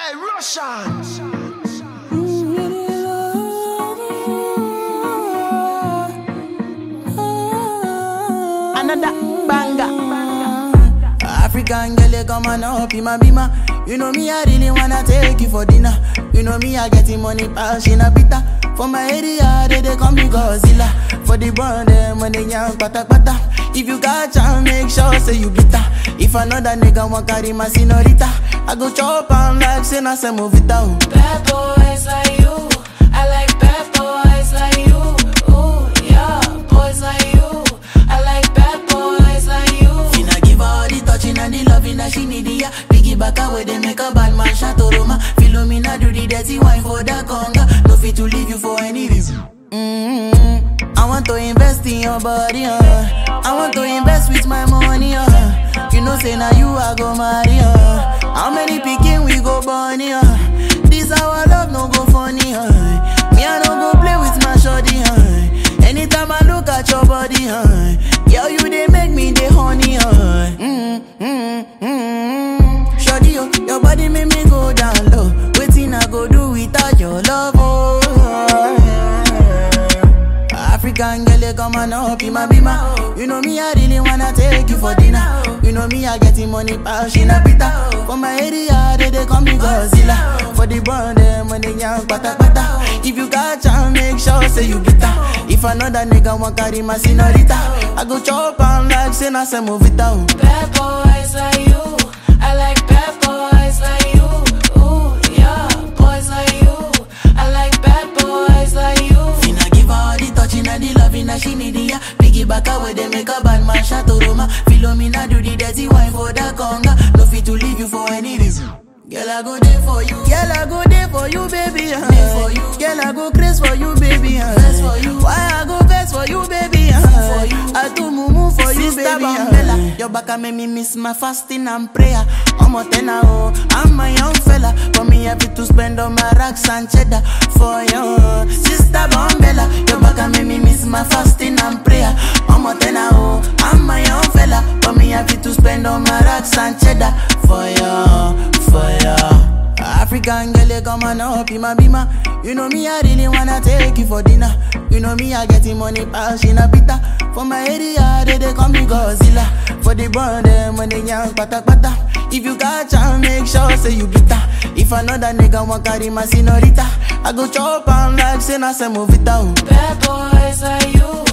Hey, Russian! Another banger. African girl, you come on up in my bima. You know me, I really wanna take you for dinner. You know me, I getting money, passion a bitter. For my area, they call me Godzilla. For the brand, them when they young pata pata. If you catch and make sure say you bitter. If another nigga want carry my senorita, I go chop and like say na se movita. Bad boys like you, I like bad boys like you. Ooh, yeah, boys like you, I like bad boys like you. Finna give her all the touching and the loving that she need, yeah. Piggy back away, they make a bad man shato Roma. Philomena do the dirty wine for the conga. No fit to leave you for any reason. I want to invest in your body, I want to invest with my money, You know say now you I go marry, How many picking we go bunny, This our love no go funny, Me I no go play with my shorty, Anytime I look at your body, Girl you they make me the honey, Shorty, your body make me go down low. Waiting I go do without your love, African girl, you come on up in my bima. You know me, I really wanna take you for dinner. You know me, I getting money, passion a bitter. For my area, they call me Godzilla. For the brand, them when they young pata pata. If you catch and make sure say you bitter. If another nigga want carry my senorita, I go chop and like say na se movita. Bad boys like you, I like bad boys like you. Ooh, yeah, boys like you, I like bad boys like you. Finna give her all the touching and the loving that she need, yeah. Piggy back away, they make a bad man shato Roma. Philomena do the dirty wine for the conga. No fit to leave you for any reason. Girl, I go there for you. Girl, I go there for you, baby. For you. Girl, I go crazy for you, baby. For you. Why I go best for you, baby? For you. I do mumu for you, baby. Bambella. Your back make me miss my fasting and prayer. I'm a tenor, I'm my young fella. For me, happy to spend on my racks and cheddar. For you, sister Bambella. Your back make me miss my fasting and prayer. I'm a tenor, I'm my young fella. For me, happy to spend on my racks and cheddar. For you. African girl, you come on up in my bima. You know me, I really wanna take you for dinner. You know me, I getting money, passion a bitter. For my area, they call me Godzilla. For the brand, them when they young pata pata. If you catch and make sure say you bitter. If another nigga want carry my senorita, I go chop and like say na se movita. Bad boys like you,